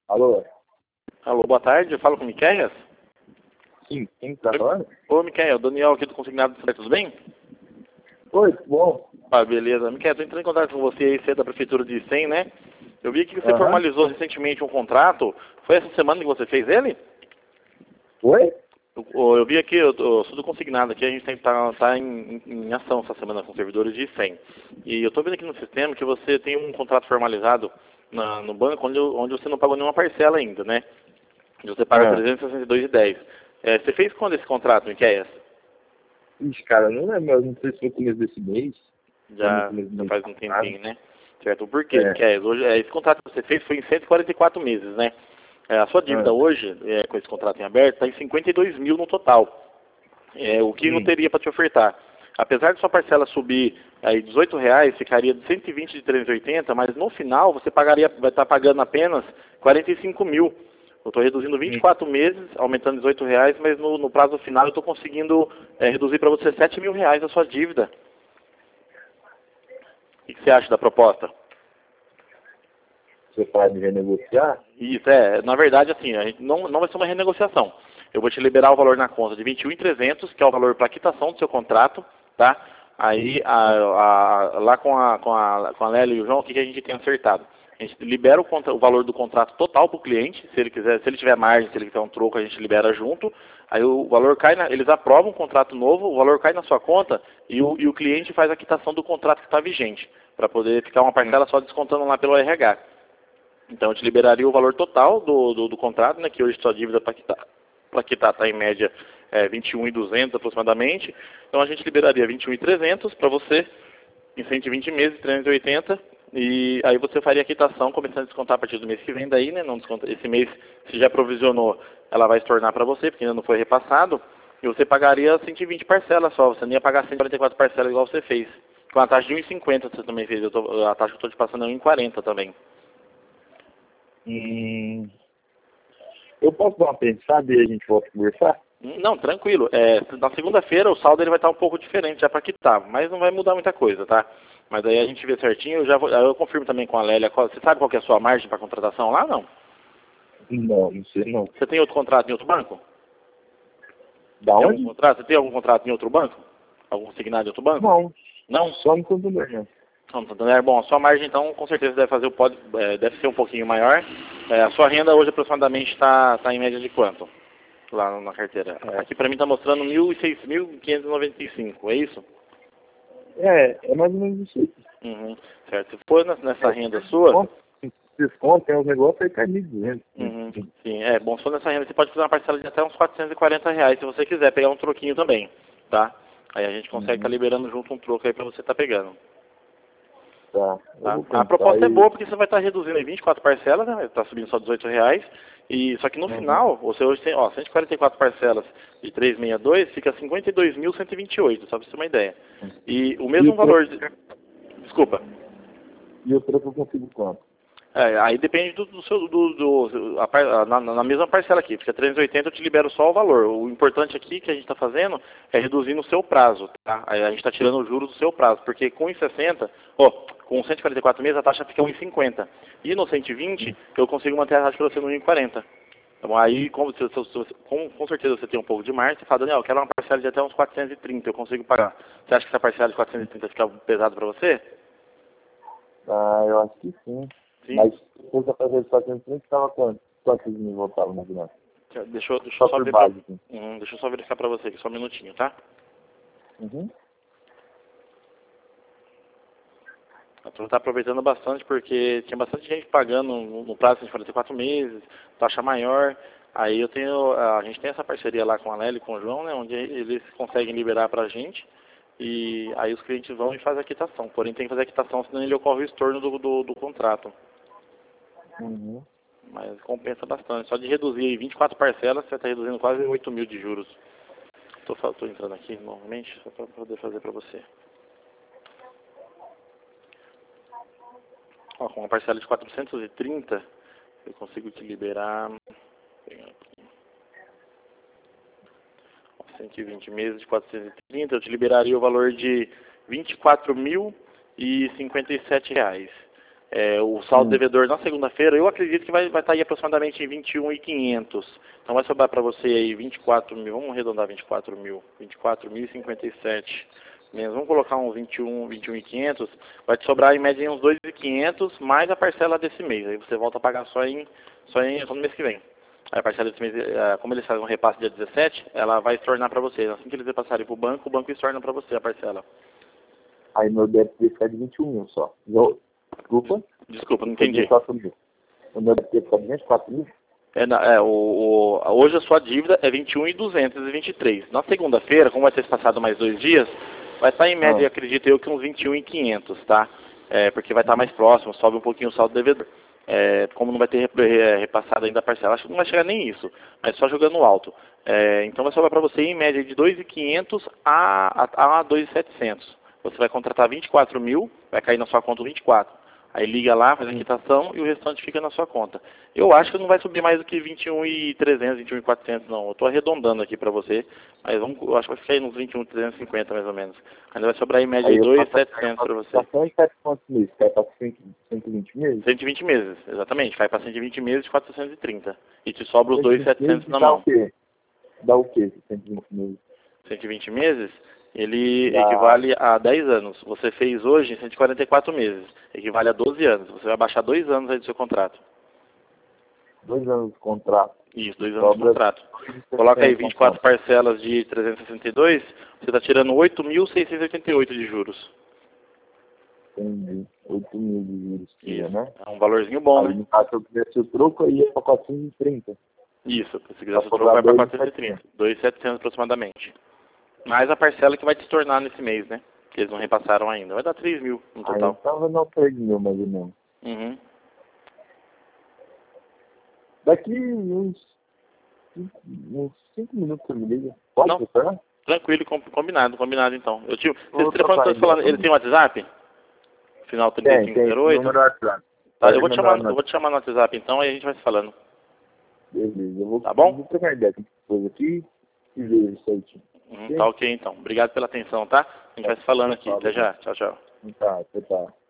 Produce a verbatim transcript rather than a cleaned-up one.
Alô? Alô, boa tarde, eu falo com o Miqueias? Sim, quem tá falando? Ô, Miqueias, o Daniel aqui do Consignado do Site, tudo bem? Oi, tudo bom? Ah, beleza. Miqueias, tô entrando em contato com você aí, você é da Prefeitura de Icém, né? Eu vi que você Aham. formalizou recentemente um contrato. Foi essa semana que você fez ele? Oi? Eu, eu vi aqui, eu, eu sou do Consignado aqui, a gente tem que tá, tá em, em, em ação essa semana com servidores de Icém. E eu tô vendo aqui no sistema que você tem um contrato formalizado na, no banco onde, onde você não pagou nenhuma parcela ainda, né? E você paga Ah. trezentos e sessenta e dois reais e dez centavos. É, você fez quando esse contrato, Miqueias? Ixi, cara, não lembro, eu não sei se foi no começo desse mês. Ou no Já, começo do já mês faz um passado. tempinho, né? Certo. Por quê? É. Miquel? Hoje, é, esse contrato que você fez foi em cento e quarenta e quatro meses, né? É, a sua dívida Ah. hoje, é, com esse contrato em aberto, está em cinquenta e dois mil no total. É, o que eu Hum. teria para te ofertar? Apesar de sua parcela subir aí dezoito reais, ficaria de cento e vinte de trezentos e oitenta, mas no final você pagaria, vai estar pagando apenas quarenta e cinco mil. Eu estou reduzindo vinte e Hum. quatro meses, aumentando dezoito reais, mas no, no prazo final eu estou conseguindo é, reduzir para você sete mil reais a sua dívida. O que você acha da proposta? Você pode renegociar? Isso, é. Na verdade, assim, a gente não, não vai ser uma renegociação. Eu vou te liberar o valor na conta de vinte e um mil e trezentos, que é o valor para quitação do seu contrato, tá? Aí, a, a, lá com a, com, a, com a Lélia e o João, o que, que a gente tem acertado? A gente libera o, contra, o valor do contrato total para o cliente, se ele quiser, se ele tiver margem, se ele quiser um troco, a gente libera junto. Aí o valor cai, na, eles aprovam um contrato novo, o valor cai na sua conta e o, e o cliente faz a quitação do contrato que está vigente, para poder ficar uma Hum. parcela só descontando lá pelo R H. Então eu te liberaria o valor total do, do, do contrato, né, que hoje sua dívida para quitar para quitar está em média é, vinte e um mil e duzentos aproximadamente. Então a gente liberaria vinte e um mil e trezentos para você em cento e vinte meses, trezentos e oitenta, e aí você faria a quitação começando a descontar a partir do mês que vem daí, né? Não desconta, esse mês, se já provisionou, ela vai se tornar para você, porque ainda não foi repassado, e você pagaria cento e vinte parcelas só, você não ia pagar cento e quarenta e quatro parcelas igual você fez. Com a taxa de um vírgula cinquenta você também fez, eu tô, a taxa que eu estou te passando é um vírgula quarenta também. Hum. Eu posso dar uma pensada e a gente volta a conversar? Não, tranquilo. É, na segunda-feira o saldo ele vai estar um pouco diferente já para quitar, mas não vai mudar muita coisa, tá? Mas aí a gente vê certinho, eu já vou, aí eu confirmo também com a Lélia. Qual, você sabe qual que é a sua margem para contratação lá, não? Não, não sei não. Você tem outro contrato em outro banco? Da Tem algum onde? contrato? Você tem algum contrato em outro banco? Algum signado em outro banco? Não. Não? Só no computador, né? Não, Santander. Bom, a sua margem então com certeza deve fazer o pode, é, deve ser um pouquinho maior. É, a sua renda hoje aproximadamente está tá em média de quanto? Lá na carteira. Aqui para mim está mostrando mil e seis mil quinhentos e noventa e cinco, é isso? É, é mais ou menos isso aí. Uhum, certo. Se for nessa É, renda sua, desconto, tem uns negócios aí que é mil e duzentos. uhum, sim, é bom, se for nessa renda você pode fazer uma parcela de até uns quatrocentos e quarenta reais se você quiser pegar um troquinho também, tá? Aí a gente consegue estar Uhum. liberando junto um troco aí para você estar pegando, Tá, eu tá? vou A pensar proposta é e... boa porque você vai estar reduzindo em vinte e quatro parcelas, né? Está subindo só dezoito reais. E, só que no Uhum. final, você hoje tem, ó, cento e quarenta e quatro parcelas de trezentos e sessenta e dois, fica cinquenta e dois mil cento e vinte e oito, só para você ter uma ideia. E o E mesmo o troco, valor de... Desculpa. e o troco eu consigo quanto? É, aí depende do, do seu, do, do- a par- na, na mesma parcela aqui, porque a trezentos e oitenta eu te libero só o valor. O importante aqui que a gente está fazendo é reduzir no seu prazo, tá? Aí a gente está tirando os juros do seu prazo, porque com um vírgula sessenta, ó, com cento e quarenta e quatro meses a taxa fica um vírgula cinquenta. E no cento e vinte eu consigo manter a taxa para você no um vírgula quarenta. Então aí, com, se- se- se- com, com certeza você tem um pouco de margem, você fala, Daniel, eu quero uma parcela de até uns quatrocentos e trinta, eu consigo pagar. Você acha que essa parcela de quatrocentos e trinta fica pesado para você? Ah, eu acho que sim. Sim. Mas se fosse fazer de quatrocentos e trinta, estava quanto? Quantos me voltavam mais ou menos? Deixa, eu- deixa eu Só só por ver pra, base, assim. hum, deixa eu só verificar pra você aqui, só um minutinho, tá? Uhum. A turma tá aproveitando bastante porque tinha bastante gente pagando no, no prazo de quarenta e quatro meses, taxa maior. Aí eu tenho, a gente tem essa parceria lá com a Lélia e com o João, né, onde eles conseguem liberar pra gente e aí os clientes vão e fazem a quitação. Porém tem que fazer a quitação, senão ele ocorre o estorno do, do, do contrato. Uhum. Mas compensa bastante. Só de reduzir aí vinte e quatro parcelas, você está reduzindo quase oito mil de juros. Tô, fa- tô entrando aqui novamente, só para poder fazer para você. Ó, com uma parcela de quatrocentos e trinta, eu consigo te liberar pegar aqui, ó, cento e vinte meses de quatrocentos e trinta, eu te liberaria o valor de vinte e quatro mil e cinquenta e sete reais. É, o saldo Hum. devedor na segunda-feira, eu acredito que vai, vai estar aí aproximadamente em vinte e um mil e quinhentos. Então vai sobrar para você aí vinte e quatro mil, vamos arredondar vinte e quatro mil, vinte e quatro mil e cinquenta e sete. Menos, vamos colocar uns vinte e um, vinte e um mil e quinhentos, vai te sobrar em média uns dois mil e quinhentos mais a parcela desse mês. Aí você volta a pagar só em, só em só no mês que vem. Aí a parcela desse mês, eh, como eles fazem um repasse dia dezessete, ela vai estornar para você. Assim que eles repassarem para o banco, o banco estorna para você a parcela. Aí meu débito vai ficar de vinte e um mil só. Eu, desculpa? Desculpa, não entendi. O meu débito vai ficar de vinte e quatro mil? É, na- é, o, o- hoje a sua dívida é vinte e um mil duzentos e vinte e três. Na segunda-feira, como vai ter passado mais dois dias, vai estar em média, Ah. acredito eu, que uns vinte e um mil e quinhentos, tá? É, porque vai estar mais próximo, sobe um pouquinho o saldo devedor. É, como não vai ter rep- re- repassado ainda a parcela, acho que não vai chegar nem isso, mas só jogando alto. É, então vai sobrar para você em média de dois mil e quinhentos a, a, a dois mil e setecentos. Você vai contratar vinte e quatro mil, vai cair na sua conta vinte e quatro. Aí liga lá, faz a quitação e o restante fica na sua conta. Eu acho que não vai subir mais do que vinte e um mil e trezentos, vinte e um mil e quatrocentos não. Eu estou arredondando aqui para você, mas vamos, eu acho que vai ficar aí nos vinte e um mil trezentos e cinquenta mais ou menos. Ainda vai sobrar em média Aí de eu dois mil e faço setecentos para você. São sete pontos meses, cai para cento e vinte meses. cento e vinte meses, exatamente. Cai para cento e vinte meses de quatrocentos e trinta. E te sobra os cento e dois mil e vinte setecentos meses na dá mão. o quê? Dá o quê, cento e vinte meses? cento e vinte meses, ele Dá equivale a dez anos. Você fez hoje em cento e quarenta e quatro meses. Equivale a doze anos. Você vai baixar dois anos aí do seu contrato. dois anos de contrato. Isso, dois anos de Sobra contrato. Coloca aí vinte e quatro parcelas de trezentos e sessenta e dois, você está tirando oito mil seiscentos e oitenta e oito de juros. Entendi. oito mil de juros, Isso, né? é um valorzinho bom, Aí, né? no caso, se eu quisesse o troco, aí ia para quatrocentos e trinta. Isso, se quiser você Pra trocar vai para cobrar quatrocentos e trinta. dois mil e setecentos aproximadamente. Mais a parcela que vai te tornar nesse mês, né? Que eles não repassaram ainda. Vai dar três mil no Aí total. tava no três mil, mais ou menos. Uhum. Daqui uns cinco, uns cinco minutos você me liga. Pode Não. ser? Tranquilo, com- combinado, combinado então. Eu tive, Vou esse telefone que eu tô trocar falando, ideia ele tem WhatsApp? Final trinta e Tem, cinco tem. zero oito? Número WhatsApp. Tá, eu Pode vou, te mandar chamar, no... eu vou te chamar no WhatsApp então e a gente vai se falando. Beleza, eu vou, Tá bom? vou trocar ideia com coisa aqui e ver isso aí. Uhum, tá ok então. Obrigado pela atenção, tá? A gente vai se falando aqui. Até já. Tchau, tchau. Tá, tá, tá.